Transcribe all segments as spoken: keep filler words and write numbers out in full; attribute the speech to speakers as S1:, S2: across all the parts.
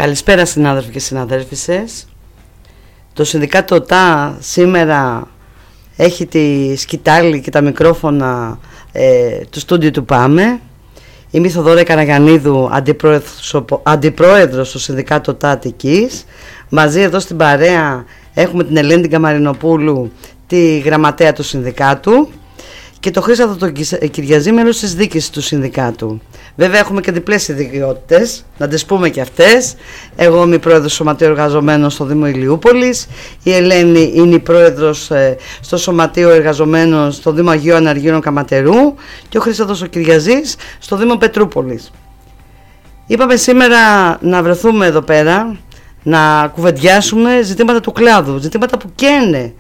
S1: Καλησπέρα συνάδελφοι και συναδέλφισσες. Το Συνδικάτο ΟΤΑ σήμερα έχει τη σκητάλη και τα μικρόφωνα ε, του στούντιο του ΠΑΜΕ. Είμαι η Θοδωρή Καραγιαννίδου, αντιπρόεδρος, αντιπρόεδρος του Συνδικάτο ΟΤΑ Αττικής. Μαζί εδώ στην παρέα έχουμε την Ελένη Καμαρινοπούλου, τη γραμματέα του Συνδικάτου, και το Χρήστο τον Κυριαζή, μέλος της δίκης του Συνδικάτου. Βέβαια έχουμε και διπλές ιδιότητες, να τις πούμε και αυτές. Εγώ είμαι η πρόεδρος του Σωματείου Εργαζομένων στο Δήμο Ηλιούπολης. Η Ελένη είναι η πρόεδρος ε, στο Σωματείο Εργαζομένων στο Δήμο Αγίου Αναργύρων Καματερού και ο Χρήστος ο Κυριαζής στο Δήμο Πετρούπολης. Είπαμε σήμερα να βρεθούμε εδώ πέρα, να κουβεντιάσουμε ζητήματα του κλάδου, ζητήματα που καίνε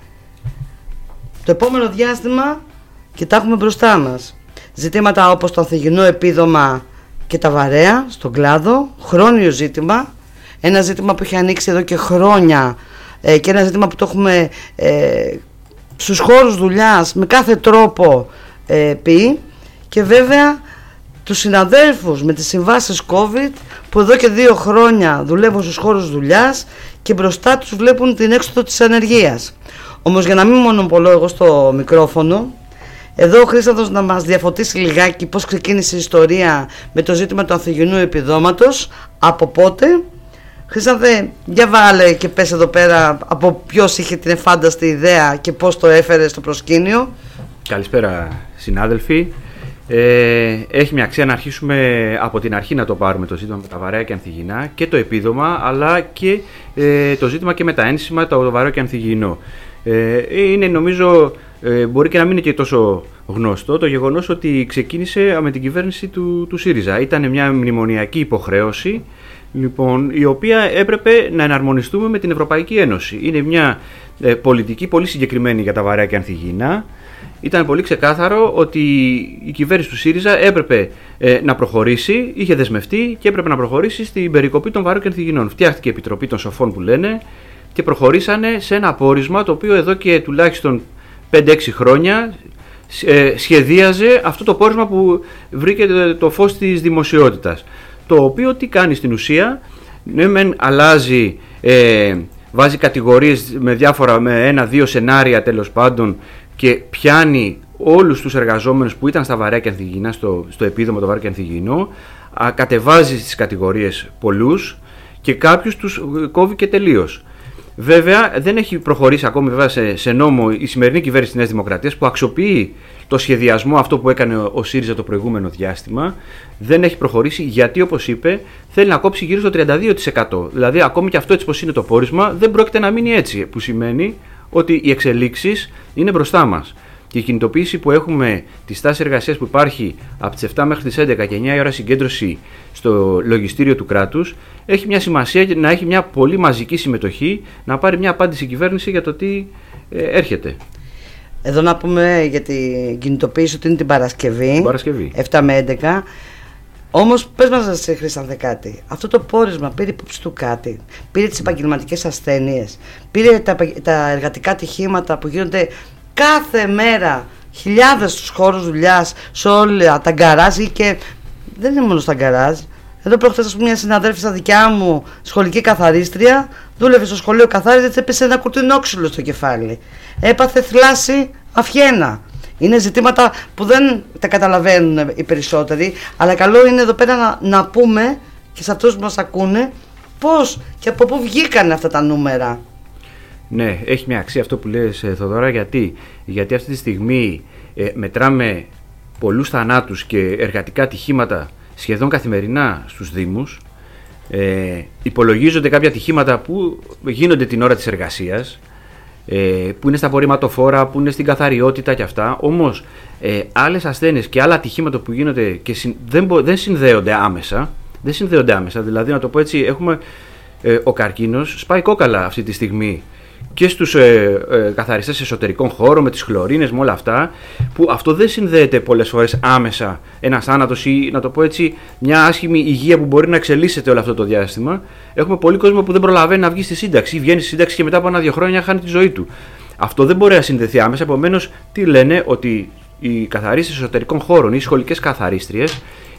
S1: το επόμενο διάστημα και τα έχουμε μπροστά μας. Ζητήματα όπως το ανθυγιεινό επίδομα και τα βαρέα στον κλάδο, χρόνιο ζήτημα, ένα ζήτημα που έχει ανοίξει εδώ και χρόνια ε, και ένα ζήτημα που το έχουμε ε, στους χώρους δουλειάς με κάθε τρόπο ε, πει, και βέβαια τους συναδέλφους με τις συμβάσεις COVID που εδώ και δύο χρόνια δουλεύουν στους χώρους δουλειάς και μπροστά τους βλέπουν την έξοδο της ανεργίας. Όμως για να μην μονοπολώ εγώ στο μικρόφωνο, εδώ ο Χρήστος να μας διαφωτίσει λιγάκι πώς ξεκίνησε η ιστορία με το ζήτημα του ανθυγιεινού επιδόματος, από πότε. Χρήσταθε, για βάλε και πες εδώ πέρα από ποιος είχε την εφάνταστη ιδέα και πώς το έφερε στο προσκήνιο.
S2: Καλησπέρα συνάδελφοι. Ε, έχει μια αξία να αρχίσουμε από την αρχή να το πάρουμε το ζήτημα με τα βαρέα και ανθυγιεινά και το επίδομα, αλλά και ε, το ζήτημα και με τα ένσημα, το βαρέο και ανθυγιεινό. Ε, είναι νομίζω, ε, μπορεί και να μην είναι και τόσο γνωστό το γεγονός ότι ξεκίνησε με την κυβέρνηση του, του ΣΥΡΙΖΑ. Ήταν μια μνημονιακή υποχρέωση, λοιπόν, η οποία έπρεπε να εναρμονιστούμε με την Ευρωπαϊκή Ένωση. Είναι μια ε, πολιτική πολύ συγκεκριμένη για τα βαρέα και ανθυγιεινά. Ήταν πολύ ξεκάθαρο ότι η κυβέρνηση του ΣΥΡΙΖΑ έπρεπε ε, να προχωρήσει, είχε δεσμευτεί και έπρεπε να προχωρήσει στην περικοπή των βαρέων και ανθυγιεινών. Φτιάχτηκε η Επιτροπή των Σοφών που λένε και προχωρήσανε σε ένα πόρισμα το οποίο εδώ και τουλάχιστον πέντε έξι χρόνια ε, σχεδίαζε αυτό το πόρισμα που βρήκε το φως της δημοσιότητας. Το οποίο τι κάνει στην ουσία? Ναι, μεν αλλάζει, ε, βάζει κατηγορίες με διάφορα, με ένα-δύο σενάρια τέλος πάντων, και πιάνει όλους τους εργαζόμενους που ήταν στα βαρέα και ανθυγιεινά, στο, στο επίδομα το βαρέο και ανθυγιεινό, α, κατεβάζει στις κατηγορίες πολλούς και κάποιους τους κόβει και τελείως. Βέβαια δεν έχει προχωρήσει ακόμη βέβαια σε, σε νόμο η σημερινή κυβέρνηση της Νέας Δημοκρατίας, που αξιοποιεί το σχεδιασμό αυτό που έκανε ο, ο ΣΥΡΙΖΑ το προηγούμενο διάστημα. Δεν έχει προχωρήσει γιατί, όπως είπε, θέλει να κόψει γύρω στο τριάντα δύο τοις εκατό. Δηλαδή ακόμη και αυτό έτσι πως είναι το πόρισμα δεν πρόκειται να μείνει έτσι, που σημαίνει ότι οι εξελίξεις είναι μπροστά μας. Και η κινητοποίηση που έχουμε, τη στάση εργασίας που υπάρχει από τις επτά μέχρι τις έντεκα και εννιά η ώρα συγκέντρωση στο λογιστήριο του κράτους, έχει μια σημασία να έχει μια πολύ μαζική συμμετοχή, να πάρει μια απάντηση η κυβέρνηση για το τι ε, έρχεται.
S1: Εδώ να πούμε για την κινητοποίηση ότι είναι την Παρασκευή,
S2: την Παρασκευή.
S1: επτά με έντεκα. Όμως πες μας, Χρήστανθε, κάτι. Αυτό το πόρισμα πήρε υπόψη του κάτι? Πήρε τις επαγγελματικές ασθένειες? Πήρε τα, τα εργατικά ατυχήματα που γίνονται κάθε μέρα χιλιάδες στους χώρους δουλειάς, σε όλα τα γκαράζ? Και δεν είναι μόνο στα γκαράζ. Εδώ προχθές, ας πούμε, μια συναδέλφισσα δικιά μου, σχολική καθαρίστρια, δούλευε στο σχολείο καθάριζε, της έπεσε ένα κουρτινόξυλο στο κεφάλι. Έπαθε θλάση αυχένα. Είναι ζητήματα που δεν τα καταλαβαίνουν οι περισσότεροι, αλλά καλό είναι εδώ πέρα να, να πούμε και σε αυτούς που μας ακούνε πώς και από πού βγήκαν αυτά τα νούμερα.
S2: Ναι, έχει μια αξία αυτό που λες, Θοδωρά, γιατί, γιατί αυτή τη στιγμή ε, μετράμε πολλούς θανάτους και εργατικά ατυχήματα σχεδόν καθημερινά στους Δήμους. Ε, υπολογίζονται κάποια ατυχήματα που γίνονται την ώρα της εργασίας, που είναι στα απορριμματοφόρα, που είναι στην καθαριότητα και αυτά. Όμως ε, άλλες ασθένειες και άλλα ατυχήματα που γίνονται και συν, δεν, δεν συνδέονται άμεσα. Δεν συνδέονται άμεσα. Δηλαδή, να το πω έτσι, έχουμε ε, ο καρκίνος σπάει κόκαλα αυτή τη στιγμή και στους ε, ε, καθαριστές εσωτερικών χώρων, με τις χλωρίνες, με όλα αυτά, που αυτό δεν συνδέεται πολλές φορές άμεσα ένας θάνατος ή, να το πω έτσι, μια άσχημη υγεία που μπορεί να εξελίσσεται όλο αυτό το διάστημα. Έχουμε πολύ κόσμο που δεν προλαβαίνει να βγει στη σύνταξη ή βγαίνει στη σύνταξη και μετά από ένα-δύο χρόνια χάνει τη ζωή του. Αυτό δεν μπορεί να συνδεθεί άμεσα. Επομένως, τι λένε? Ότι οι καθαρίστες εσωτερικών χώρων ή οι σχολικές καθαρίστριες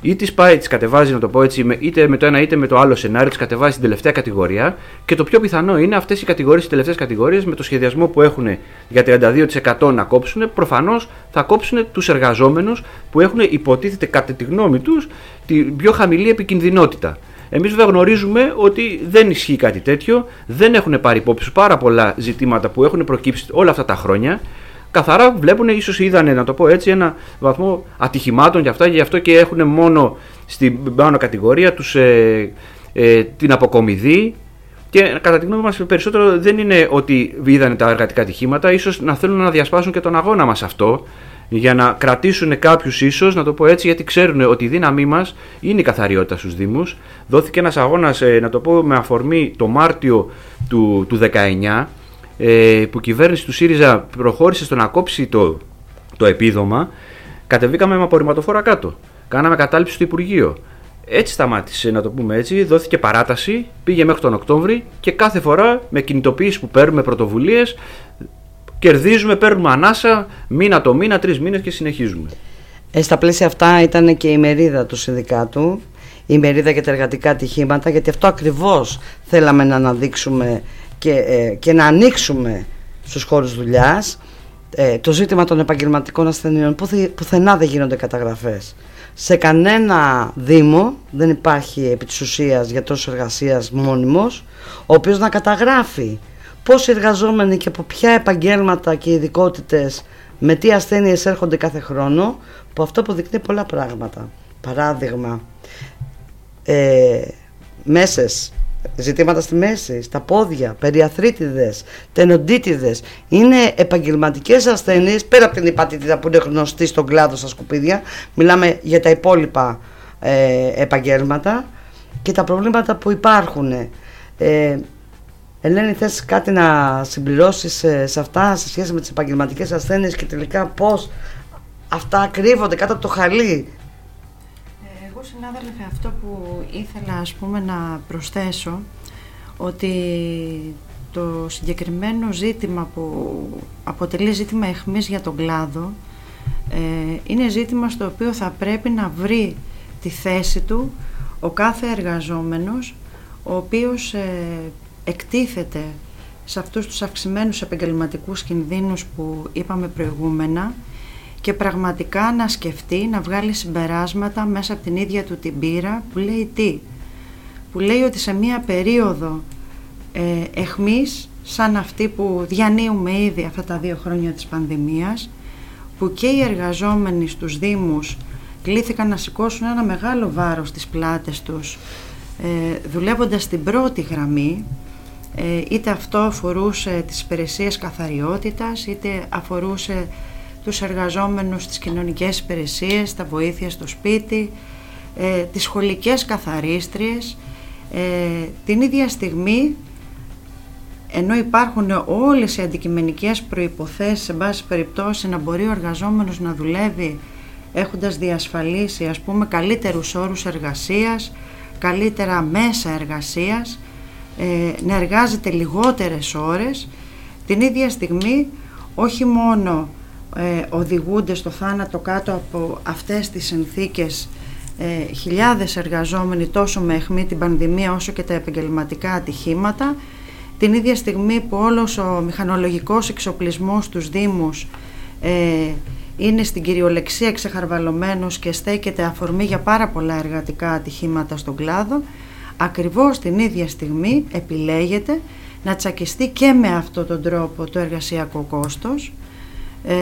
S2: ή τις πάει, τις κατεβάζει, να το πω έτσι, είτε με το ένα είτε με το άλλο σενάριο, τις κατεβάζει στην τελευταία κατηγορία. Και το πιο πιθανό είναι αυτές οι κατηγορίες, οι τελευταίες κατηγορίες, με το σχεδιασμό που έχουν για τριάντα δύο τοις εκατό να κόψουν, προφανώς θα κόψουν τους εργαζόμενους που έχουν, υποτίθεται κατά τη γνώμη τους, την πιο χαμηλή επικινδυνότητα. Εμείς βέβαια γνωρίζουμε ότι δεν ισχύει κάτι τέτοιο, δεν έχουν πάρει υπόψη πάρα πολλά ζητήματα που έχουν προκύψει όλα αυτά τα χρόνια. Καθαρά βλέπουν, ίσως είδανε, να το πω έτσι, ένα βαθμό ατυχημάτων και αυτά, γι' αυτό και έχουν μόνο στην πάνω κατηγορία τους ε, ε, την αποκομιδή. Και κατά τη γνώμη μας περισσότερο δεν είναι ότι είδανε τα εργατικά ατυχήματα, ίσως να θέλουν να διασπάσουν και τον αγώνα μας αυτό, για να κρατήσουν κάποιους ίσως, να το πω έτσι, γιατί ξέρουν ότι η δύναμή μας είναι η καθαριότητα στους Δήμους. Δόθηκε ένας αγώνας, ε, να το πω με αφορμή το Μάρτιο του, του δεκαεννιά, ε, που η κυβέρνηση του ΣΥΡΙΖΑ προχώρησε στο να κόψει το, το επίδομα. Κατεβήκαμε με απορριμματοφόρα κάτω. Κάναμε κατάληψη στο Υπουργείο. Έτσι σταμάτησε, να το πούμε έτσι, δόθηκε παράταση, πήγε μέχρι τον Οκτώβρη και κάθε φορά με κινητοποίηση που παίρνουμε, πρωτοβουλίες, κερδίζουμε, παίρνουμε ανάσα, μήνα το μήνα, τρεις μήνες και συνεχίζουμε.
S1: Ε, στα πλαίσια αυτά ήταν και η μερίδα του συνδικάτου, η μερίδα για τα εργατικά ατυχήματα, γιατί αυτό ακριβώς θέλαμε να αναδείξουμε και, ε, και να ανοίξουμε στους χώρους δουλειάς. Ε, το ζήτημα των επαγγελματικών ασθενειών, που πουθενά δεν γίνονται καταγραφές. Σε κανένα δήμο δεν υπάρχει επί της ουσίας γιατρός εργασίας μόνιμος, ο οποίος να καταγράφει πόσοι εργαζόμενοι και από ποια επαγγέλματα και ειδικότητες με τι ασθένειες έρχονται κάθε χρόνο, που αυτό αποδεικνύει πολλά πράγματα. Παράδειγμα, ε, μέσες, ζητήματα στη μέση, στα πόδια, περιαθρίτιδες, τενοντίτιδες, είναι επαγγελματικές ασθένειες, πέρα από την υπατήτηδα που είναι γνωστή στον κλάδο στα σκουπίδια. Μιλάμε για τα υπόλοιπα ε, επαγγέλματα και τα προβλήματα που υπάρχουν. ε, Ελένη, θες κάτι να συμπληρώσεις σε, σε αυτά σε σχέση με τις επαγγελματικές ασθένειες και τελικά πώς αυτά κρύβονται κάτω από το χαλί?
S3: Εγώ, συνάδελφε, αυτό που ήθελα ας πούμε να προσθέσω, ότι το συγκεκριμένο ζήτημα που αποτελεί ζήτημα αιχμής για τον κλάδο ε, είναι ζήτημα στο οποίο θα πρέπει να βρει τη θέση του ο κάθε εργαζόμενος, ο οποίος ε, εκτίθεται σε αυτούς τους αυξημένους επαγγελματικούς κινδύνους που είπαμε προηγούμενα, και πραγματικά να σκεφτεί, να βγάλει συμπεράσματα μέσα από την ίδια του την πείρα, που λέει τι, που λέει ότι σε μία περίοδο ε, εχμής σαν αυτή που διανύουμε ήδη αυτά τα δύο χρόνια της πανδημίας, που και οι εργαζόμενοι στους Δήμους κλήθηκαν να σηκώσουν ένα μεγάλο βάρος στις πλάτες τους, ε, δουλεύοντας στην πρώτη γραμμή, ε, είτε αυτό αφορούσε τις υπηρεσίες καθαριότητας, είτε αφορούσε τους εργαζόμενους στις κοινωνικές υπηρεσίες, τα βοήθεια στο σπίτι, ε, τις σχολικές καθαρίστριες. Ε, την ίδια στιγμή, ενώ υπάρχουν όλες οι αντικειμενικές προϋποθέσεις, σε βάση περιπτώσει, να μπορεί ο εργαζόμενος να δουλεύει έχοντας διασφαλίσει, ας πούμε, καλύτερους όρους εργασίας, καλύτερα μέσα εργασίας, ε, να εργάζεται λιγότερες ώρες, την ίδια στιγμή όχι μόνο ε, οδηγούνται στο θάνατο κάτω από αυτές τις συνθήκες ε, χιλιάδες εργαζόμενοι, τόσο με αιχμή την πανδημία όσο και τα επαγγελματικά ατυχήματα, την ίδια στιγμή που όλος ο μηχανολογικός εξοπλισμός στους Δήμους ε, είναι στην κυριολεξία εξεχαρβαλωμένος και στέκεται αφορμή για πάρα πολλά εργατικά ατυχήματα στον κλάδο, ακριβώς την ίδια στιγμή επιλέγεται να τσακιστεί και με αυτόν τον τρόπο το εργασιακό κόστος, ε,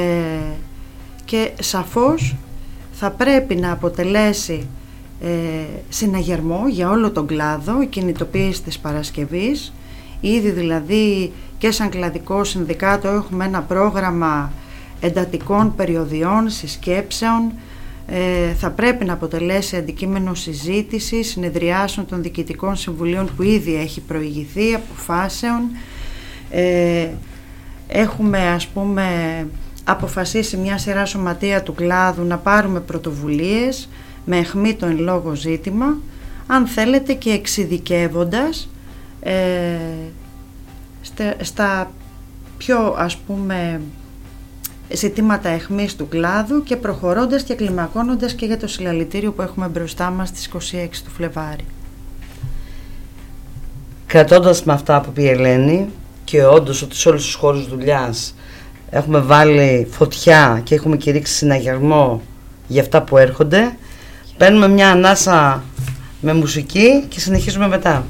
S3: και σαφώς θα πρέπει να αποτελέσει ε, συναγερμό για όλο τον κλάδο η κινητοποίηση της Παρασκευής. Ήδη δηλαδή και σαν κλαδικό συνδικάτο έχουμε ένα πρόγραμμα εντατικών περιοδιών, συσκέψεων. Ε, θα πρέπει να αποτελέσει αντικείμενο συζήτηση, συνεδριάσεων των διοικητικών συμβουλίων που ήδη έχει προηγηθεί, αποφάσεων. Ε, έχουμε ας πούμε αποφασίσει μια σειρά σωματεία του κλάδου να πάρουμε πρωτοβουλίες με αιχμή το εν λόγω ζήτημα, αν θέλετε και εξειδικεύοντας ε, στα, στα πιο ας πούμε ζητήματα αιχμής του κλάδου και προχωρώντας και κλιμακώνοντας και για το συλλαλητήριο που έχουμε μπροστά μας στις είκοσι έξι του Φλεβάρι.
S1: Κρατώντας με αυτά που πει η Ελένη και όντως ότι σε όλους τους χώρους δουλειάς έχουμε βάλει φωτιά και έχουμε κηρύξει συναγερμό για αυτά που έρχονται, παίρνουμε μια ανάσα με μουσική και συνεχίζουμε μετά.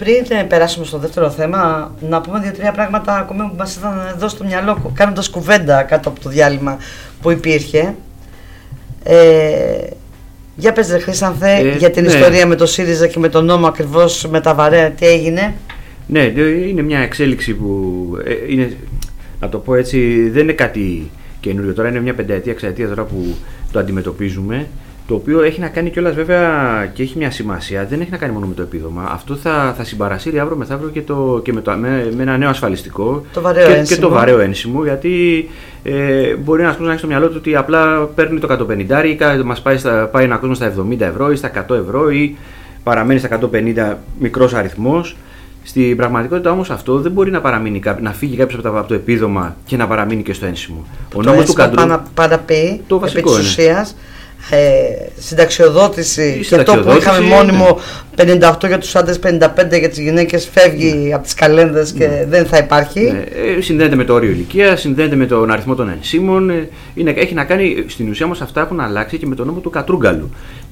S1: πριν περάσουμε στο δεύτερο θέμα, να πούμε δύο-τρία πράγματα ακόμη που μας ήταν εδώ στο μυαλό, κάνοντας κουβέντα κάτω από το διάλειμμα που υπήρχε. Ε, για πες ρε Χρήσανθε, ε, για την ναι. ιστορία με το ΣΥΡΙΖΑ και με τον νόμο ακριβώς με τα Βαρέα, τι έγινε?
S2: Ναι, είναι μια εξέλιξη που είναι, να το πω έτσι, δεν είναι κάτι καινούριο τώρα, είναι μια πενταετία, εξαετία τώρα που το αντιμετωπίζουμε, το οποίο έχει να κάνει κιόλας βέβαια και έχει μια σημασία, δεν έχει να κάνει μόνο με το επίδομα. Αυτό θα, θα συμπαρασύρει αύριο μεθαύριο και, το, και με, το, με, με ένα νέο ασφαλιστικό
S1: το βαρέο
S2: και,
S1: ένσημο.
S2: και το βαρέο ένσημο, γιατί ε, μπορεί ένας κόσμος να έχει στο μυαλό του ότι απλά παίρνει το εκατόν πενήντα ή μας πάει, στα, πάει ένα κόσμο στα εβδομήντα ευρώ ή στα εκατό ευρώ ή παραμένει στα εκατόν πενήντα, μικρός αριθμός. Στην πραγματικότητα όμως αυτό δεν μπορεί να, παραμείνει, να φύγει κάποιος από, από το επίδομα και να παραμείνει και στο ένσημο.
S1: Ο νόμος του Καντρού παραπεί
S2: το βασικό
S1: επί της ουσίας, ε, συνταξιοδότηση,
S2: και
S1: αυτό που είχαμε μόνιμο
S2: ναι.
S1: πενήντα οκτώ για τους άντρες, πενήντα πέντε για τις γυναίκες, φεύγει ναι. από τις καλένδες και ναι. δεν θα υπάρχει.
S2: Ναι. Ε, συνδέεται με το όριο ηλικία, συνδέεται με τον αριθμό των ενσύμων. Ε, είναι, έχει να κάνει, στην ουσία όμως αυτά έχουν αλλάξει και με τον νόμο του Κατρούγκαλου.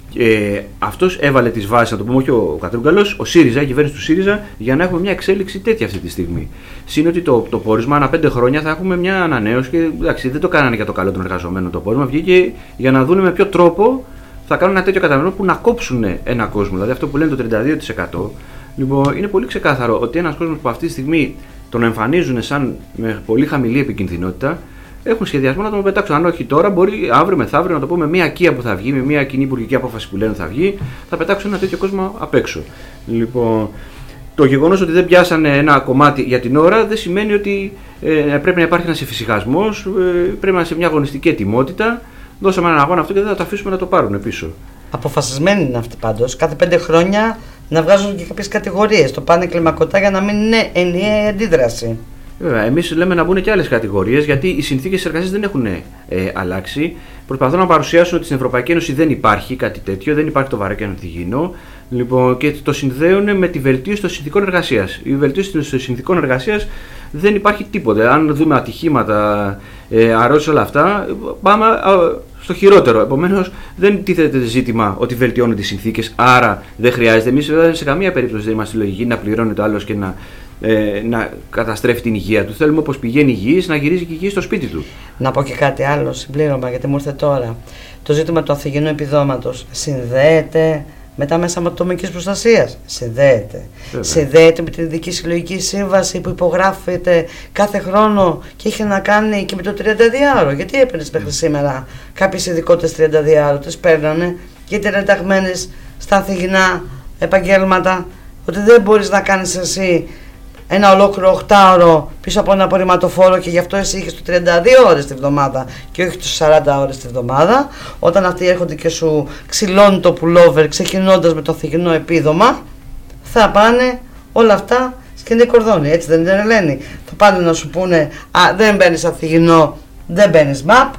S2: Ε, αυτός έβαλε τις βάσεις, να το πούμε, όχι ο Κατρούγκαλος, ο ΣΥΡΙΖΑ, η κυβέρνηση του ΣΥΡΙΖΑ, για να έχουμε μια εξέλιξη τέτοια αυτή τη στιγμή. Συν ότι το, το πόρισμα ανά πέντε χρόνια θα έχουμε μια ανανέωση και εντάξει, δεν το κάνανε για το καλό των εργαζομένων το πόρισμα, βγήκε για να δουν με ποιο τρόπο θα κάνουν ένα τέτοιο καταμερισμό που να κόψουν ένα κόσμο. Δηλαδή αυτό που λένε το τριάντα δύο τοις εκατό. Λοιπόν, είναι πολύ ξεκάθαρο ότι ένας κόσμος που αυτή τη στιγμή τον εμφανίζουν σαν με πολύ χαμηλή επικινδυνότητα, έχουν σχεδιασμό να τον πετάξουν. Αν όχι τώρα, μπορεί αύριο μεθαύριο, να το πούμε, μια κία που θα βγει, με μια κοινή υπουργική απόφαση που λένε θα βγει, θα πετάξουν ένα τέτοιο κόσμο απ' έξω. Λοιπόν, το γεγονός ότι δεν πιάσανε ένα κομμάτι για την ώρα δεν σημαίνει ότι ε, πρέπει να υπάρχει ένας εφησυχασμός, ε, πρέπει να είναι σε μια αγωνιστική ετοιμότητα. Δώσαμε έναν αγώνα αυτό και δεν θα το αφήσουμε να το πάρουν πίσω.
S1: Αποφασισμένοι είναι αυτοί πάντως. Κάθε πέντε χρόνια να βγάζουν και κάποιες κατηγορίες. Το πάνε κλιμακωτά για να μην είναι ενιαία αντίδραση.
S2: Βέβαια, εμείς λέμε να μπουν και άλλες κατηγορίες, γιατί οι συνθήκες εργασίας δεν έχουν ε, αλλάξει. Προσπαθούν να παρουσιάσουν ότι στην Ευρωπαϊκή Ένωση δεν υπάρχει κάτι τέτοιο, δεν υπάρχει το βαρέο και ανθυγιεινό. Λοιπόν, και το συνδέουν με τη βελτίωση των συνθήκων εργασίας. Η βελτίωση των συνθήκων εργασίας δεν υπάρχει τίποτα. Αν δούμε ατυχήματα, ε, αρρώσεις, όλα αυτά, πάμε στο χειρότερο. Επομένως, δεν τίθεται ζήτημα ότι βελτιώνουν τις συνθήκες, άρα δεν χρειάζεται. Εμείς σε καμία περίπτωση δεν είμαστε λογικοί να πληρώνει το άλλος και να. Ε, να καταστρέφει την υγεία του. Θέλουμε όπως πηγαίνει υγιής να γυρίζει και υγιής στο σπίτι του.
S1: Να πω και κάτι άλλο συμπλήρωμα, γιατί μου ήρθε τώρα. Το ζήτημα του ανθυγιεινού επιδόματος συνδέεται με τα μέσα ατομικής προστασίας. Συνδέεται. Βέβαια. Συνδέεται με την ειδική συλλογική σύμβαση που υπογράφεται κάθε χρόνο και έχει να κάνει και με το τριανταδιάωρο. Γιατί έπαιρνες μέχρι σήμερα κάποιες ειδικότητες τριανταδιάωρο, τις παίρνανε γιατί είναι ενταγμένες στα ανθυγιεινά επαγγέλματα, ότι δεν μπορείς να κάνεις εσύ ένα ολόκληρο οχτάωρο πίσω από ένα απορριμματοφόρο και γι' αυτό εσύ είχες το τριάντα δύο ώρες τη βδομάδα και όχι τους σαράντα ώρες τη βδομάδα. Όταν αυτοί έρχονται και σου ξυλώνουν το pullover ξεκινώντας με το ανθυγιεινό επίδομα, θα πάνε όλα αυτά σκηνή κορδόνι. Έτσι δεν είναι, Ελένη? Θα πάνε να σου πούνε, α, δεν μπαίνεις ανθυγιεινό, δεν μπαίνεις μαπ,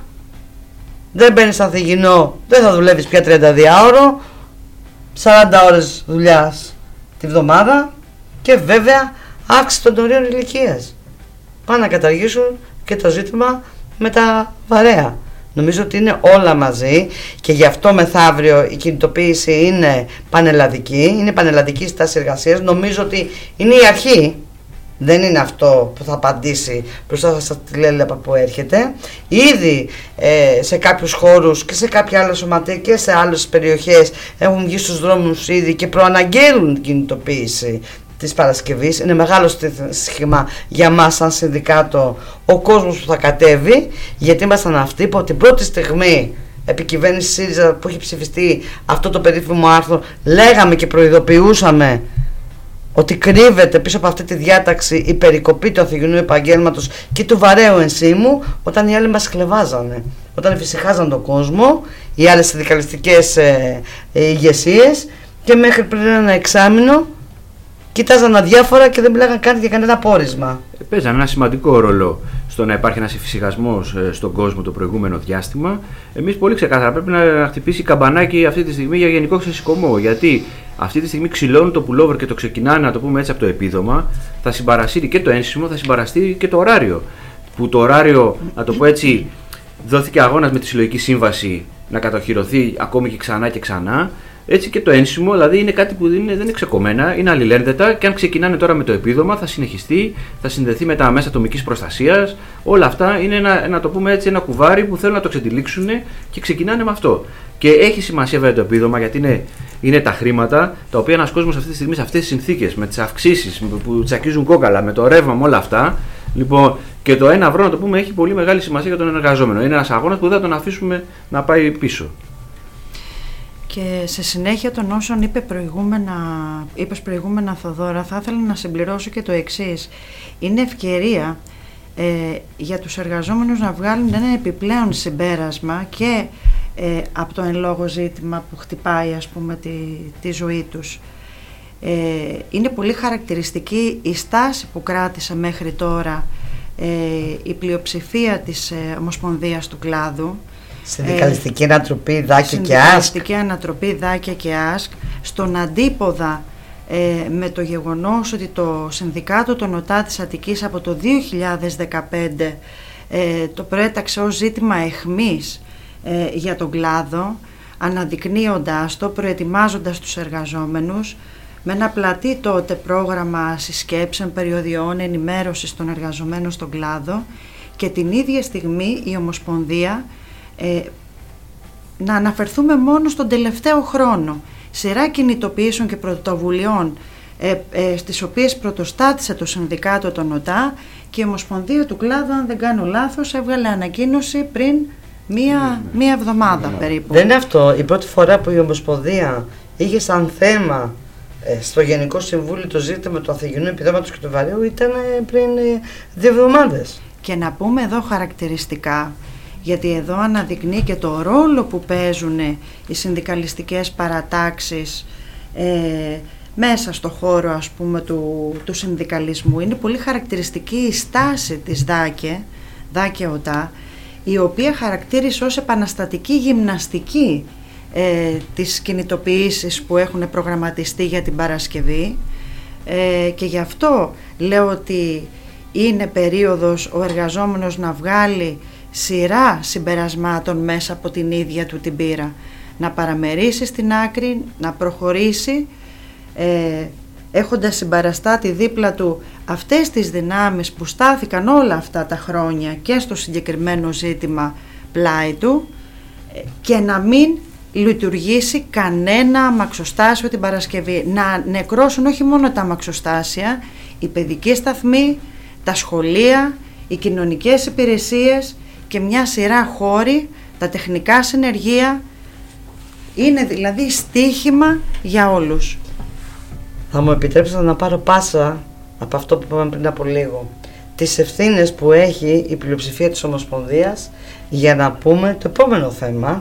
S1: δεν μπαίνεις ανθυγιεινό, δεν θα δουλεύεις πια τριάντα δύο ώρο, σαράντα ώρες δουλειάς τη βδομάδα και βέβαια αύξηση των ορίων ηλικίας. Πάνε να καταργήσουν και το ζήτημα με τα βαρέα. Νομίζω ότι είναι όλα μαζί και γι' αυτό μεθαύριο η κινητοποίηση είναι πανελλαδική, είναι πανελλαδική στάση εργασίας. Νομίζω ότι είναι η αρχή, δεν είναι αυτό που θα απαντήσει μπροστά στα τηλέλεπα που έρχεται. Ήδη ε, σε κάποιους χώρους και σε κάποια άλλα σωματεία και σε άλλες περιοχές έχουν βγει στους δρόμους ήδη και προαναγγέλουν την κινητοποίηση της Παρασκευής. Είναι μεγάλο σχήμα για μας σαν συνδικάτο ο κόσμος που θα κατέβει, γιατί ήμασταν αυτοί που από την πρώτη στιγμή επί κυβέρνηση ΣΥΡΙΖΑ που έχει ψηφιστεί αυτό το περίφημο άρθρο λέγαμε και προειδοποιούσαμε ότι κρύβεται πίσω από αυτή τη διάταξη η περικοπή του ανθυγιεινού επαγγέλματος και του βαρέου ενσύμου, όταν οι άλλοι μας χλεβάζανε, όταν εφησυχάζαν τον κόσμο οι άλλες συνδικαλιστικές ε, ε, ηγεσίες και μέχρι πριν ένα εξάμηνο κοιτάζαν αδιάφορα και δεν μιλάγαν καν για κανένα πόρισμα.
S2: Παίζαν ένα σημαντικό ρόλο στο να υπάρχει ένας εφησυχασμός στον κόσμο το προηγούμενο διάστημα. Εμείς πολύ ξεκάθαρα πρέπει να χτυπήσει καμπανάκι αυτή τη στιγμή για γενικό ξεσηκωμό. Γιατί αυτή τη στιγμή ξυλώνουν το pullover και το ξεκινάνε, να το πούμε έτσι, από το επίδομα. Θα συμπαρασύρει και το ένσημο, θα συμπαραστεί και το ωράριο. Που το ωράριο, να το πω έτσι, δόθηκε αγώνας με τη συλλογική σύμβαση να κατοχυρωθεί ακόμη και ξανά και ξανά. Έτσι και το ένσημο, δηλαδή είναι κάτι που δεν είναι, δεν είναι ξεκομμένα, είναι αλληλένδετα και αν ξεκινάνε τώρα με το επίδομα θα συνεχιστεί, θα συνδεθεί με τα μέσα ατομικής προστασίας. Όλα αυτά είναι ένα, να το πούμε έτσι, ένα κουβάρι που θέλουν να το ξετυλίξουν και ξεκινάνε με αυτό. Και έχει σημασία βέβαια το επίδομα, γιατί είναι, είναι τα χρήματα τα οποία ένας κόσμος αυτή τη στιγμή σε αυτές τις συνθήκες, με τις αυξήσεις που τσακίζουν κόκαλα, με το ρεύμα, με όλα αυτά. Λοιπόν, και το ένα ευρώ, να το πούμε, έχει πολύ μεγάλη σημασία για τον εργαζόμενο. Είναι ένας αγώνας που δεν θα τον αφήσουμε να πάει πίσω.
S3: Και σε συνέχεια των όσων είπε προηγούμενα, είπες προηγούμενα Θοδώρα, θα ήθελα να συμπληρώσω και το εξής. Είναι ευκαιρία ε, για τους εργαζόμενους να βγάλουν ένα επιπλέον συμπέρασμα και ε, από το εν λόγω ζήτημα που χτυπάει, ας πούμε, τη, τη ζωή τους. Ε, είναι πολύ χαρακτηριστική η στάση που κράτησε μέχρι τώρα ε, η πλειοψηφία της ε, Ομοσπονδίας του κλάδου.
S1: Συνδικαλιστική ε, ανατροπή Δάκια και Άσκ.
S3: Συνδικαλιστική ανατροπή Δάκια και Άσκ, στον αντίποδα ε, με το γεγονός ότι το Συνδικάτο των ΟΤΑ της Αττικής από το δύο χιλιάδες δεκαπέντε ε, το προέταξε ως ζήτημα αιχμής ε, για τον κλάδο, αναδεικνύοντας το, προετοιμάζοντας τους εργαζόμενους με ένα πλατή τότε πρόγραμμα συσκέψεων, περιοδιών, ενημέρωσης των εργαζομένων στον κλάδο, και την ίδια στιγμή η Ομοσπονδία, ε, να αναφερθούμε μόνο στον τελευταίο χρόνο, σειρά κινητοποιήσεων και πρωτοβουλειών ε, ε, στις οποίες πρωτοστάτησε το Συνδικάτο των ΟΤΑ, και η Ομοσπονδία του κλάδου, αν δεν κάνω λάθος, έβγαλε ανακοίνωση πριν μία, μία εβδομάδα περίπου.
S1: Δεν είναι αυτό η πρώτη φορά που η Ομοσπονδία είχε σαν θέμα στο Γενικό Συμβούλιο το ζήτημα του Αθηγενού επιδόματος και του βαρέου, ήταν πριν δύο εβδομάδες.
S3: Και να πούμε εδώ χαρακτηριστικά, γιατί εδώ αναδεικνύει και το ρόλο που παίζουν οι συνδικαλιστικές παρατάξεις ε, μέσα στο χώρο, ας πούμε, του, του συνδικαλισμού. Είναι πολύ χαρακτηριστική η στάση της ΔΑΚΕ, ΔΑΚΕ ΟΤΑ, η οποία χαρακτήρισε ως επαναστατική γυμναστική Ε, τις κινητοποιήσεις που έχουν προγραμματιστεί για την Παρασκευή, ε, και γι' αυτό λέω ότι είναι περίοδος ο εργαζόμενος να βγάλει σειρά συμπερασμάτων μέσα από την ίδια του την πείρα, να παραμερίσει στην άκρη, να προχωρήσει ε, έχοντας συμπαραστάτη δίπλα του αυτές τις δυνάμεις που στάθηκαν όλα αυτά τα χρόνια και στο συγκεκριμένο ζήτημα πλάι του, ε, και να μην λειτουργήσει κανένα αμαξοστάσιο την Παρασκευή. Να νεκρώσουν όχι μόνο τα αμαξοστάσια, οι παιδικοί σταθμοί, τα σχολεία, οι κοινωνικές υπηρεσίες και μια σειρά χώροι, τα τεχνικά συνεργεία. Είναι δηλαδή στοίχημα για όλους.
S1: Θα μου επιτρέψετε να πάρω πάσα από αυτό που είπαμε πριν από λίγο, τις ευθύνες που έχει η πλειοψηφία της Ομοσπονδίας, για να πούμε το επόμενο θέμα,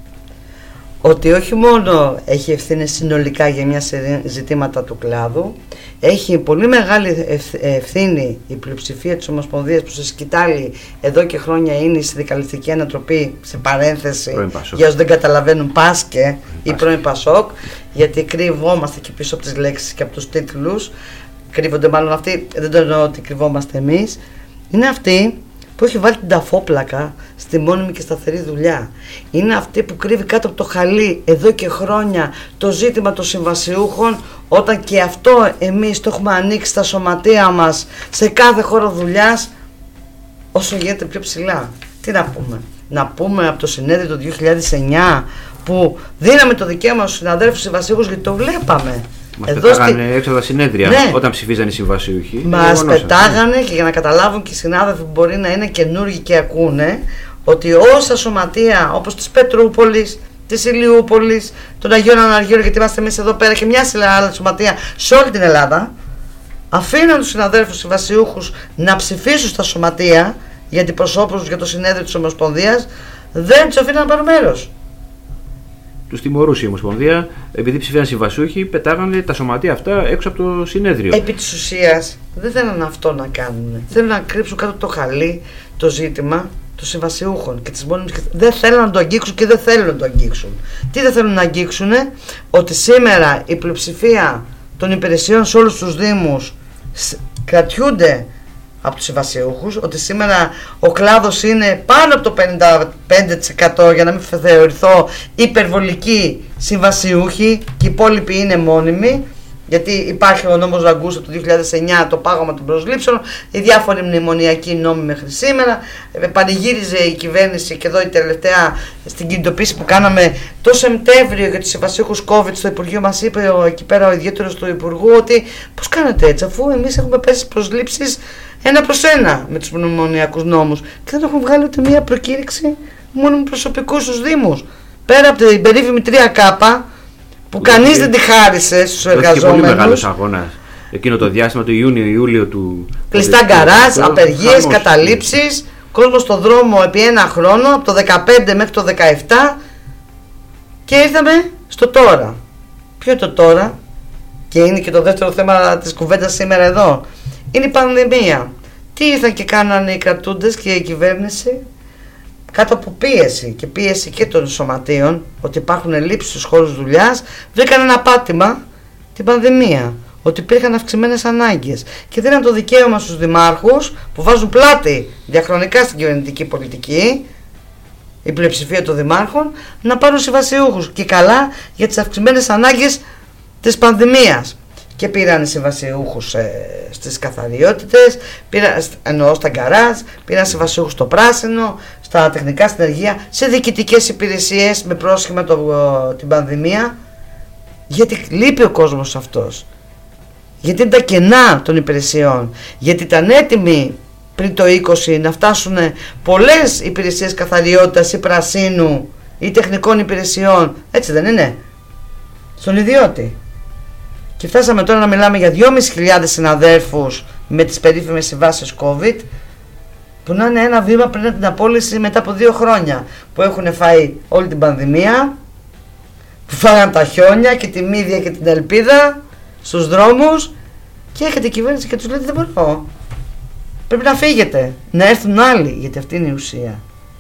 S1: ότι όχι μόνο έχει ευθύνες συνολικά για μια σειρά ζητήματα του κλάδου, έχει πολύ μεγάλη ευθύνη η πλειοψηφία της Ομοσπονδίας, που σε σκητάλη εδώ και χρόνια είναι η συνδικαλιστική ανατροπή, σε παρένθεση για όσους δεν καταλαβαίνουν, Πάσκε ή πρώην Πασόκ, γιατί κρυβόμαστε και πίσω από τις λέξεις και από τους τίτλους, κρύβονται μάλλον αυτοί, δεν το εννοώ ότι κρυβόμαστε εμείς, είναι αυτοί που έχει βάλει την ταφόπλακα στη μόνιμη και σταθερή δουλειά. Είναι αυτή που κρύβει κάτω από το χαλί εδώ και χρόνια το ζήτημα των συμβασιούχων, όταν και αυτό εμείς το έχουμε ανοίξει στα σωματεία μας σε κάθε χώρο δουλειάς όσο γίνεται πιο ψηλά. Τι να πούμε? Να πούμε από το συνέδριο του δύο χιλιάδες εννιά που δίναμε το δικαίωμα στους συναδέλφους συμβασιούχους, γιατί το βλέπαμε.
S2: Μας εδώ πετάγανε στη... έξω από τα συνέδρια, ναι, όταν ψηφίζανε οι συμβασιούχοι.
S1: Μας πετάγανε, και για να καταλάβουν και οι συνάδελφοι που μπορεί να είναι καινούργοι και ακούνε, ότι όσα σωματεία όπως της Πετρούπολης, της Ηλιούπολης, των Αγίων Αναργύρων, γιατί είμαστε εμείς εδώ πέρα και μια σειρά άλλα σωματεία σε όλη την Ελλάδα, αφήναν τους συναδέλφους συμβασιούχους να ψηφίσουν στα σωματεία για αντιπροσώπους για το συνέδριο της Ομοσπονδίας, δεν τους αφήναν να πάρουν μέρος.
S2: Τους τιμωρούσε η Ομοσπονδία, επειδή ψηφίαν συμβασιούχοι, πετάγανε τα σωματεία αυτά έξω από το συνέδριο.
S1: Επί της ουσίας δεν θέλουν αυτό να κάνουν. Θέλουν να κρύψουν κάτω το χαλί το ζήτημα των συμβασιούχων και της μόνιμης. Δεν θέλουν να το αγγίξουν και δεν θέλουν να το αγγίξουν. Τι δεν θέλουν να αγγίξουν? Ότι σήμερα η πλειοψηφία των υπηρεσιών σε όλους τους δήμους κρατιούνται από τους συμβασιούχους, ότι σήμερα ο κλάδος είναι πάνω από το πενήντα πέντε τοις εκατό, για να μην θεωρηθώ υπερβολική συμβασιούχοι και οι υπόλοιποι είναι μόνιμοι, γιατί υπάρχει ο νόμος Ραγκούσα του δύο χιλιάδες εννιά, το πάγωμα των προσλήψεων, οι διάφοροι μνημονιακοί νόμοι μέχρι σήμερα. Πανηγύριζε η κυβέρνηση, και εδώ η τελευταία στην κινητοποίηση που κάναμε το Σεπτέμβριο για τους συμβασιούχους COVID στο Υπουργείο, μας είπε ο, εκεί πέρα ο ιδιαίτερος του Υπουργού ότι πώς κάνετε έτσι, αφού εμείς έχουμε πέσει προσλήψεις ένα προς ένα με τους μνημονιακούς νόμους και δεν έχουν βγάλει ούτε μία προκήρυξη μόνιμου προσωπικού στους Δήμους. Πέρα από την περίφημη τρία κάπα που κανείς δεν τη χάρισε στους εργαζόμενους.
S2: Ήταν πολύ μεγάλος αγώνας εκείνο το διάστημα, το Ιούνιο-Ιούλιο του.
S1: Κλειστά γκαράζ, απεργίες, καταλήψεις, κόσμο στον δρόμο επί ένα χρόνο, από το δεκαπέντε μέχρι το δεκαεπτά, και ήρθαμε στο τώρα. Ποιο είναι το τώρα, και είναι και το δεύτερο θέμα της κουβέντας σήμερα εδώ, είναι η πανδημία. Τι ήρθαν και κάνανε οι κρατούντες και η κυβέρνηση? Κάτω από πίεση και πίεση και των σωματείων, ότι υπάρχουν ελλείψεις στους χώρους δουλειάς, βρήκαν ένα πάτημα, την πανδημία, ότι υπήρχαν αυξημένες ανάγκες και δίναν το δικαίωμα στους δημάρχους που βάζουν πλάτη διαχρονικά στην κυβερνητική πολιτική, η πλειοψηφία των δημάρχων, να πάρουν συμβασιούχους, και καλά, για τις αυξημένες ανάγκες της πανδημίας. Και πήραν συμβασιούχους ε, στις καθαριότητες, πήραν, εννοώ στα γκαράζ, πήραν συμβασιούχους στο πράσινο, στα τεχνικά συνεργεία, σε διοικητικές υπηρεσίες με πρόσχημα το, την πανδημία, γιατί λείπει ο κόσμος αυτός, γιατί είναι τα κενά των υπηρεσιών, γιατί ήταν έτοιμοι πριν το είκοσι να φτάσουν πολλές υπηρεσίες καθαριότητας ή πρασίνου ή τεχνικών υπηρεσιών, έτσι δεν είναι, στον ιδιώτη. Και φτάσαμε τώρα να μιλάμε για δυόμισι χιλιάδες συναδέρφους με τις περίφημες συμβάσεις COVID, που να είναι ένα βήμα πριν την απόλυση μετά από δύο χρόνια που έχουν φάει όλη την πανδημία, που φάγαν τα χιόνια και τη μύδια και την ελπίδα στους δρόμους, και έρχεται η κυβέρνηση και τους λέει δεν μπορώ, πρέπει να φύγετε, να έρθουν άλλοι, γιατί αυτή είναι η ουσία.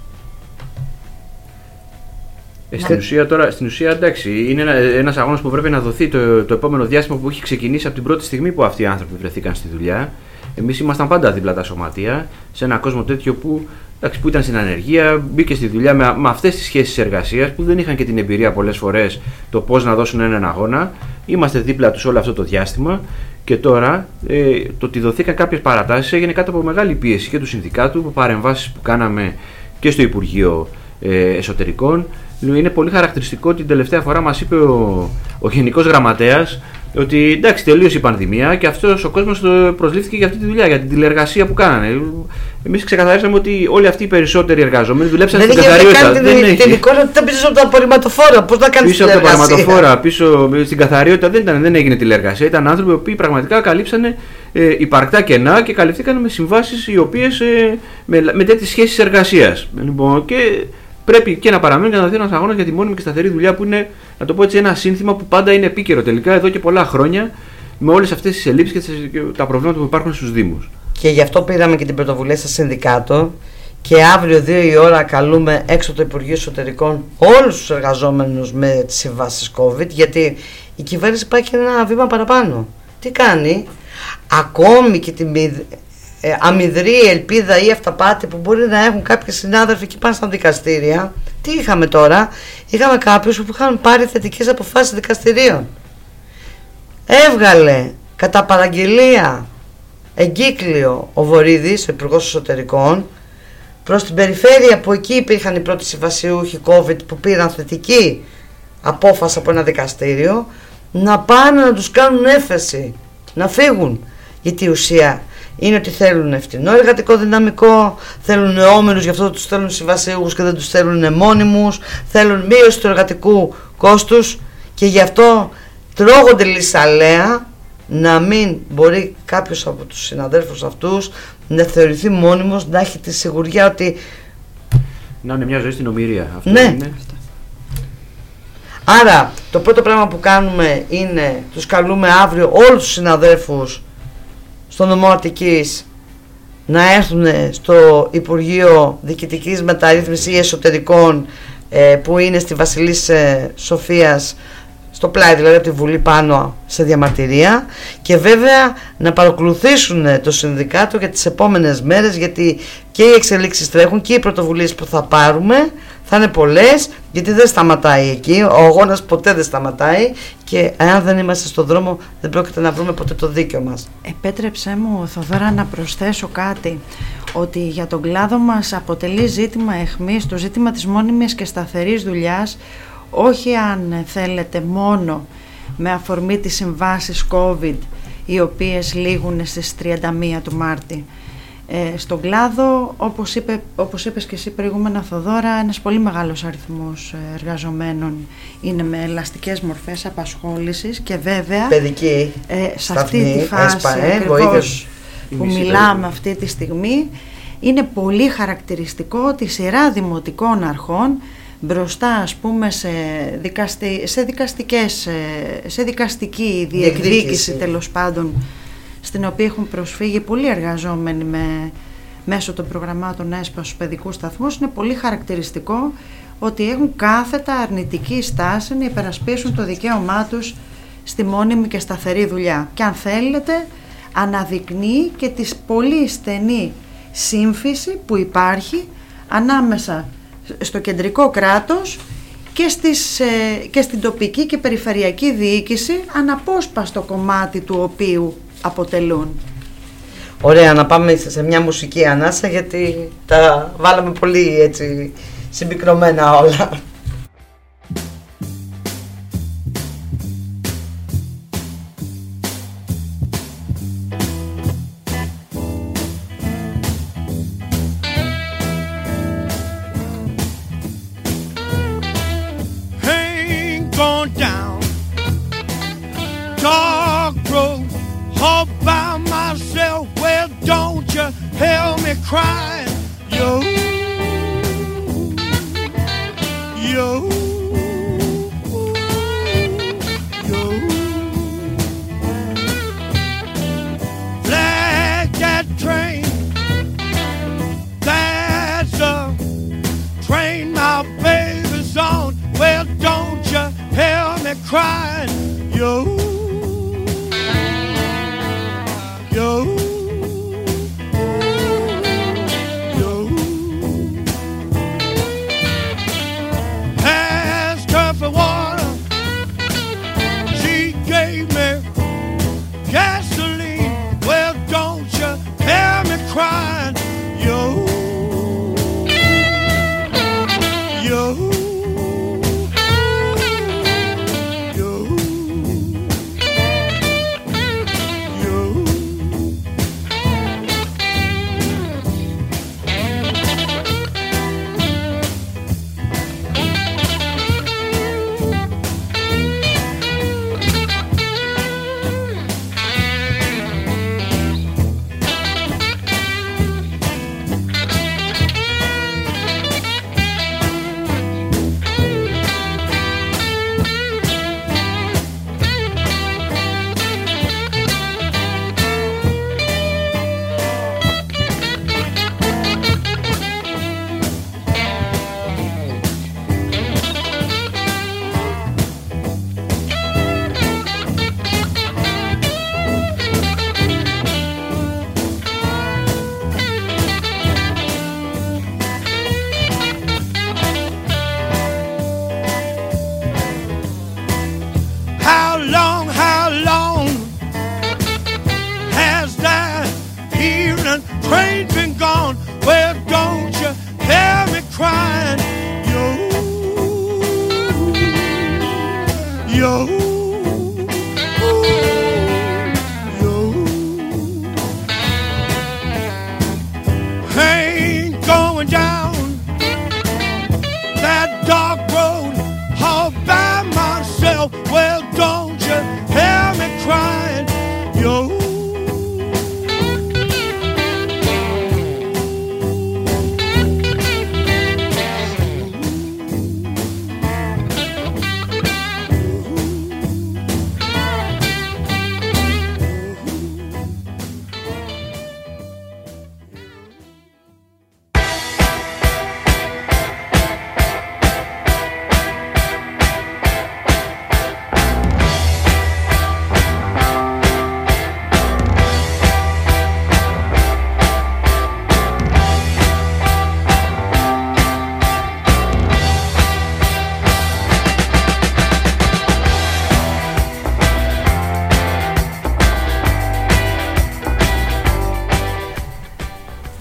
S2: Ε, στην, ουσία, τώρα, στην ουσία, εντάξει, είναι ένα, ένας αγώνας που πρέπει να δοθεί το, το επόμενο διάστημα, που έχει ξεκινήσει από την πρώτη στιγμή που αυτοί οι άνθρωποι βρεθήκαν στη δουλειά. Εμείς ήμασταν πάντα δίπλα τα σωματεία, σε ένα κόσμο τέτοιο που, εντάξει, που ήταν στην ανεργία, μπήκε στη δουλειά με, με αυτές τις σχέσεις εργασίας, που δεν είχαν και την εμπειρία πολλές φορές το πώς να δώσουν έναν αγώνα. Είμαστε δίπλα τους όλο αυτό το διάστημα, και τώρα ε, το ότι δοθήκαν κάποιες παρατάσεις έγινε κάτω από μεγάλη πίεση και του συνδικάτου, από παρεμβάσεις που κάναμε και στο Υπουργείο ε, Εσωτερικών. Είναι πολύ χαρακτηριστικό ότι την τελευταία φορά μας είπε ο, ο Γενικός Γραμματέας ότι εντάξει, τελείωσε η πανδημία και αυτός ο κόσμος προσλήφθηκε για αυτή τη δουλειά, για την τηλεργασία που κάνανε. Εμείς ξεκαθαρίσαμε ότι όλοι αυτοί οι περισσότεροι εργαζόμενοι δουλέψαν στην καθαριότητα.
S1: Δεν είχε την εικόνα πίσω από τα απορριμματοφόρα. Πώς να κάνεις
S2: πίσω τηλεργασία? Πίσω από τα απορριμματοφόρα, πίσω στην καθαριότητα δεν, ήταν, δεν έγινε τηλεργασία. Ήταν άνθρωποι που πραγματικά καλύψανε ε, υπαρκτά κενά και καλυφθήκαν με συμβάσεις οι οποίες ε, με, με τέτοιες σχέσεις εργασίας. Λοιπόν, και πρέπει και να παραμείνει και να δοθεί ένας αγώνας για τη μόνιμη και σταθερή δουλειά, που είναι, να το πω έτσι, ένα σύνθημα που πάντα είναι επίκαιρο τελικά εδώ και πολλά χρόνια, με όλες αυτές τις ελλείψεις και τα προβλήματα που υπάρχουν στους Δήμους. Και γι' αυτό πήραμε και την πρωτοβουλία στο Συνδικάτο, και αύριο δύο η ώρα καλούμε έξω το Υπουργείο Εσωτερικών όλους τους εργαζόμενους με τις συμβάσεις COVID, γιατί η κυβέρνηση πάει και ένα βήμα παραπάνω. Τι κάνει? Ακόμη και την Ε, αμυδρή ελπίδα ή αυταπάτη που μπορεί να έχουν κάποιοι συνάδελφοι και πάνε στα δικαστήρια. Τι είχαμε τώρα? Είχαμε κάποιους που είχαν πάρει θετικές αποφάσεις δικαστηρίων. Έβγαλε κατά παραγγελία εγκύκλιο ο Βορίδης, ο Υπουργός Εσωτερικών, προς την περιφέρεια που εκεί υπήρχαν οι πρώτοι συμβασιούχοι COVID που πήραν θετική απόφαση από ένα δικαστήριο, να πάνε να τους κάνουν έφεση, να φύγουν. Γιατί η ουσία είναι ότι θέλουν φτηνό εργατικό δυναμικό, θέλουν όμιλους, γι' αυτό τους θέλουν συμβασιούχους και δεν τους θέλουν μόνιμους, θέλουν μείωση του εργατικού κόστους, και γι' αυτό τρώγονται λυσαλέα να μην μπορεί κάποιος από τους συναδέλφους αυτούς να θεωρηθεί μόνιμος, να έχει τη σιγουριά ότι να είναι μια ζωή στην ομηρία. Αυτό ναι. Είναι. Άρα το πρώτο πράγμα που κάνουμε είναι, τους καλούμε αύριο όλους τους συναδέλφους στο νομό Αττικής να έρθουν στο Υπουργείο Διοικητικής Μεταρρύθμισης ή Εσωτερικών, ε, που είναι στη Βασιλής ε, Σοφίας, στο πλάι δηλαδή από τη Βουλή πάνω, σε διαμαρτυρία, και βέβαια να παρακολουθήσουν το Συνδικάτο για τις επόμενες μέρες, γιατί
S1: και οι εξελίξεις τρέχουν και οι πρωτοβουλίες που θα πάρουμε θα είναι πολλές, γιατί δεν σταματάει εκεί, ο αγώνας ποτέ δεν σταματάει και αν δεν είμαστε στον δρόμο δεν πρόκειται να βρούμε ποτέ το δίκιο μας.
S3: Επέτρεψέ μου, Θοδώρα, να προσθέσω κάτι, ότι για τον κλάδο μας αποτελεί ζήτημα αιχμής το ζήτημα της μόνιμης και σταθερής δουλειάς, όχι αν θέλετε μόνο με αφορμή τις συμβάσεις COVID, οι οποίες λήγουν στις τριάντα μία του Μάρτη. Ε, στον κλάδο, όπως, είπε, όπως είπες και εσύ προηγούμενα, Θοδώρα, ένας πολύ μεγάλος αριθμός εργαζομένων είναι με ελαστικές μορφές απασχόλησης και βέβαια
S1: παιδική,
S3: ε, σε
S1: σταθμή,
S3: αυτή τη φάση
S1: έσπα, ε,
S3: ακριβώς που μιλάμε αυτή τη στιγμή, είναι πολύ χαρακτηριστικό τη σειρά δημοτικών αρχών μπροστά, ας πούμε, σε, δικαστι, σε, δικαστικές, σε δικαστική διεκδίκηση, τέλος πάντων, στην οποία έχουν προσφύγει πολλοί εργαζόμενοι με, μέσω των προγραμμάτων ΕΣΠΑ στους παιδικούς σταθμούς. Είναι πολύ χαρακτηριστικό ότι έχουν κάθετα αρνητική στάση να υπερασπίσουν το δικαίωμά τους στη μόνιμη και σταθερή δουλειά. Και αν θέλετε, αναδεικνύει και τη πολύ στενή σύμφυση που υπάρχει ανάμεσα στο κεντρικό κράτος και, στις, και στην τοπική και περιφερειακή διοίκηση, αναπόσπαστο κομμάτι του οποίου αποτελούν.
S1: Ωραία, να πάμε σε μια μουσική ανάσα, γιατί τα βάλαμε πολύ έτσι συμπυκνωμένα όλα.
S4: Crying, yo, yo, yo. Flag that train, that's a train my baby's on. Well, don't you hear me crying, yo, yo. Crying, yo, yo, yo, yo.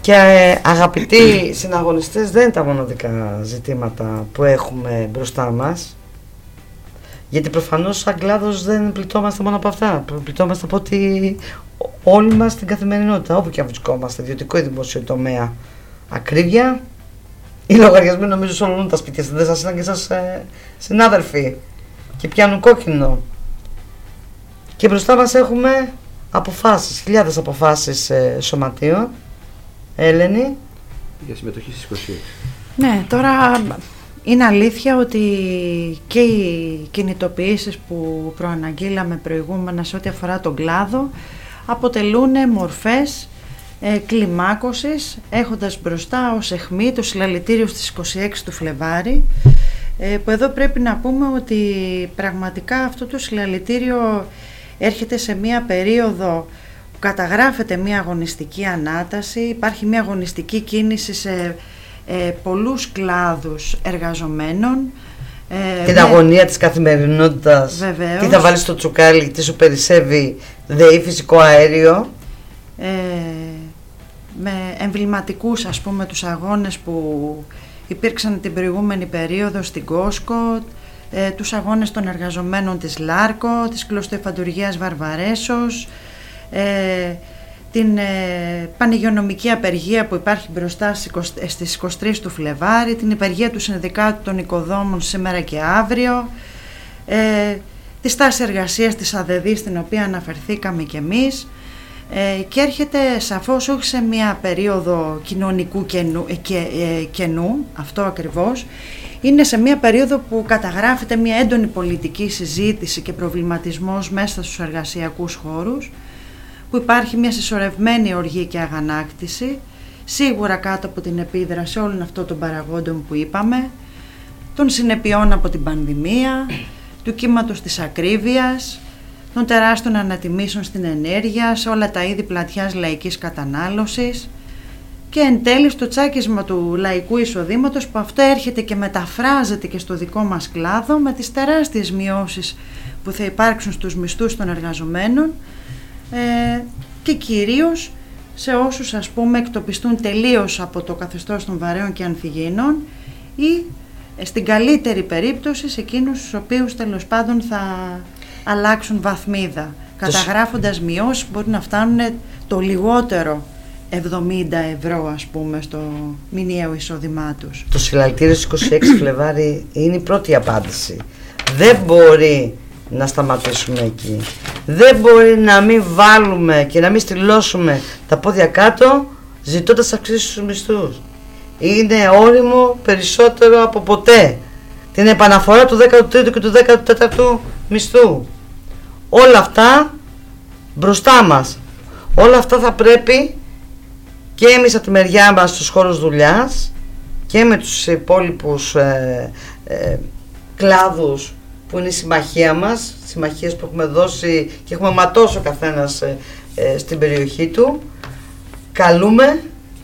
S1: Και ε, αγαπητοί συναγωνιστές, δεν είναι τα μοναδικά ζητήματα που έχουμε μπροστά μας. Γιατί προφανώς σαν κλάδος δεν πληττόμαστε μόνο από αυτά. Πληττόμαστε από ότι όλοι μας στην καθημερινότητα, όπου και αν βρισκόμαστε, ιδιωτικό ή δημόσιο τομέα. Ακρίβεια, οι λογαριασμοί νομίζω σε όλων τα σπίτια, δεν σας είναι και σας ε, συνάδελφοι. Και πιάνουν κόκκινο. Και μπροστά μας έχουμε αποφάσεις, χιλιάδες αποφάσεις ε, σωματείων. Έλενη.
S2: Για συμμετοχή στις είκοσι έξι.
S3: Ναι, τώρα είναι αλήθεια ότι και οι κινητοποιήσεις που προαναγγείλαμε προηγούμενα σε ό,τι αφορά τον κλάδο αποτελούν μορφές ε, κλιμάκωσης, έχοντας μπροστά ως αιχμή το συλλαλητήριο στις είκοσι έξι του Φλεβάρι, ε, που εδώ πρέπει να πούμε ότι πραγματικά αυτό το συλλαλητήριο έρχεται σε μία περίοδο που καταγράφεται μία αγωνιστική ανάταση, υπάρχει μία αγωνιστική κίνηση σε ε, πολλούς κλάδους εργαζομένων.
S1: Την με... αγωνία της καθημερινότητας.
S3: Βεβαίως.
S1: Τι θα βάλεις στο τσουκάλι, τι σου περισσεύει ΔΕΗ, φυσικό αέριο.
S3: Ε, με εμβληματικούς, ας πούμε, τους αγώνες που υπήρξαν την προηγούμενη περίοδο στην Κόσκο, ε, τους αγώνες των εργαζομένων της Λάρκο, της κλωστοεφαντουργίας Βαρβαρέσος, ε, την ε, πανηγειονομική απεργία που υπάρχει μπροστά στις είκοσι τρεις του Φλεβάρι, την υπεργία του Συνδικάτου των Οικοδόμων σήμερα και αύριο, ε, τη στάση εργασίας της ΑΔΕΔΗ στην οποία αναφερθήκαμε κι εμείς, ε, και έρχεται σαφώς όχι σε μια περίοδο κοινωνικού κενού, και, ε, κενού, αυτό ακριβώς, είναι σε μια περίοδο που καταγράφεται μια έντονη πολιτική συζήτηση και προβληματισμός μέσα στους εργασιακούς χώρους, που υπάρχει μια συσσωρευμένη οργή και αγανάκτηση, σίγουρα κάτω από την επίδραση όλων αυτών των παραγόντων που είπαμε, των συνεπειών από την πανδημία, του κύματος της ακρίβειας, των τεράστιων ανατιμήσεων στην ενέργεια, σε όλα τα είδη πλατιάς λαϊκής κατανάλωσης και εν τέλει στο τσάκισμα του λαϊκού εισοδήματος, που αυτό έρχεται και μεταφράζεται και στο δικό μας κλάδο με τις τεράστιες μειώσεις που θα υπάρξουν στους μισθούς των εργαζομένων, Ε, και κυρίως σε όσους, ας πούμε, εκτοπιστούν τελείως από το καθεστώς των βαρέων και ανθυγιεινών ή ε, στην καλύτερη περίπτωση σε εκείνους τους οποίους τέλος πάντων θα αλλάξουν βαθμίδα, καταγράφοντας μειώσεις που μπορεί να φτάνουν το λιγότερο εβδομήντα ευρώ, ας πούμε, στο μηνιαίο εισόδημά τους.
S1: Το συλλαλητήριο στις είκοσι έξι Φλεβάρι είναι η πρώτη απάντηση. Δεν μπορεί να σταματήσουμε εκεί. Δεν μπορεί να μην βάλουμε και να μην στυλώσουμε τα πόδια κάτω ζητώντας αυξήσεις στους μισθούς. Είναι όριμο περισσότερο από ποτέ την επαναφορά του δέκατου τρίτου και του δέκατου τέταρτου μισθού. Όλα αυτά μπροστά μας. Όλα αυτά θα πρέπει και εμείς από τη μεριά μας στους χώρους δουλειάς και με τους υπόλοιπους ε, ε, κλάδους που είναι η συμμαχία μας, συμμαχίες που έχουμε δώσει και έχουμε ματώσει ο καθένας ε, ε, στην περιοχή του. Καλούμε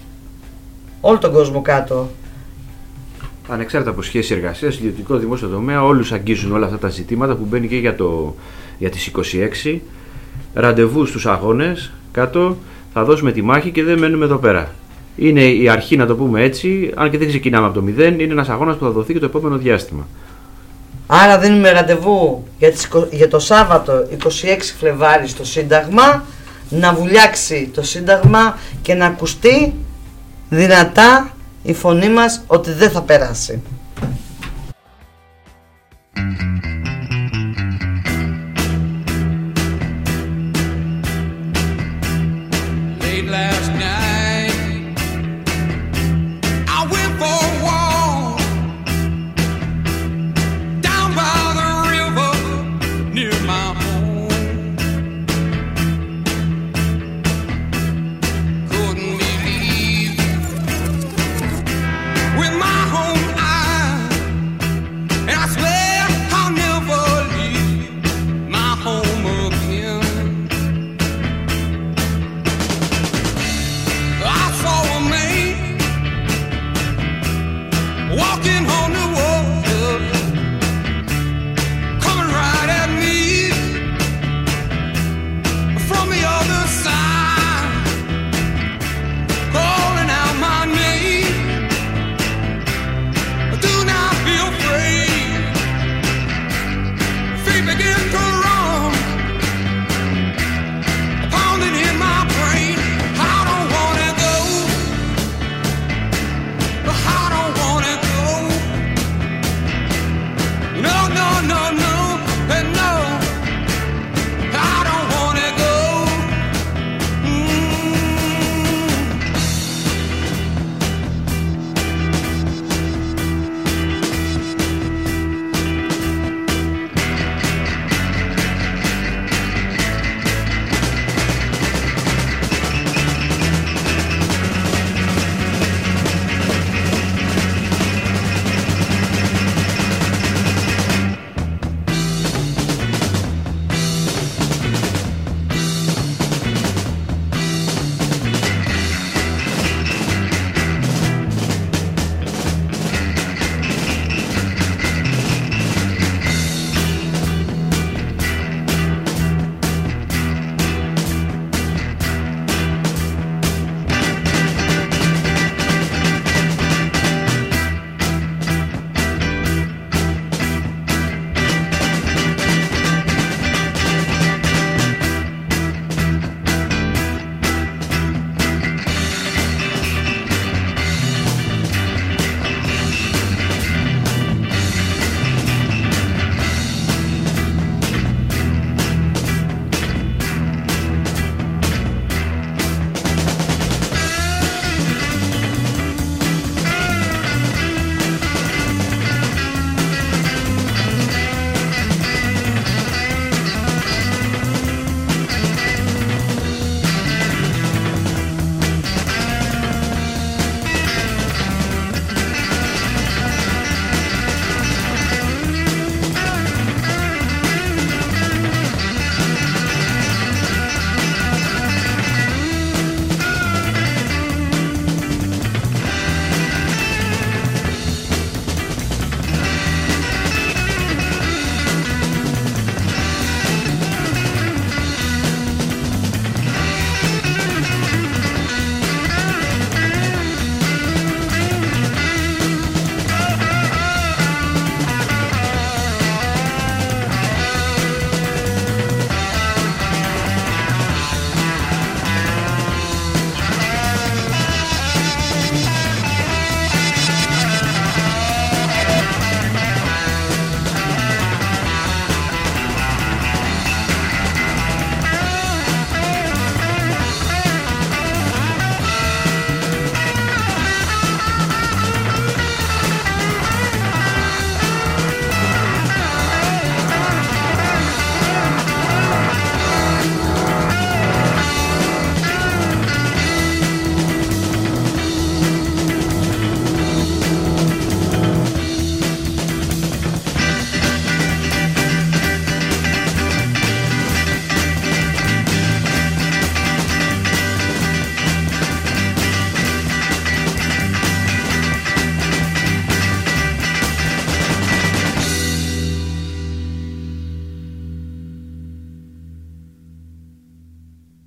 S1: όλο τον κόσμο κάτω.
S2: Ανεξάρτητα από σχέση εργασίας, ιδιωτικό δημόσιο τομέα, όλους αγγίζουν όλα αυτά τα ζητήματα που μπαίνει και για, το, για τις είκοσι έξι. Ραντεβού στους αγώνες κάτω, θα δώσουμε τη μάχη και δεν μένουμε εδώ πέρα. Είναι η αρχή, να το πούμε έτσι, αν και δεν ξεκινάμε από το μηδέν, είναι ένας αγώνας που θα δοθεί και το επόμενο διάστημα.
S1: Άρα δίνουμε ραντεβού για, τις, για το Σάββατο είκοσι έξι Φλεβάρι στο Σύνταγμα, να βουλιάξει το Σύνταγμα και να ακουστεί δυνατά η φωνή μας ότι δεν θα περάσει.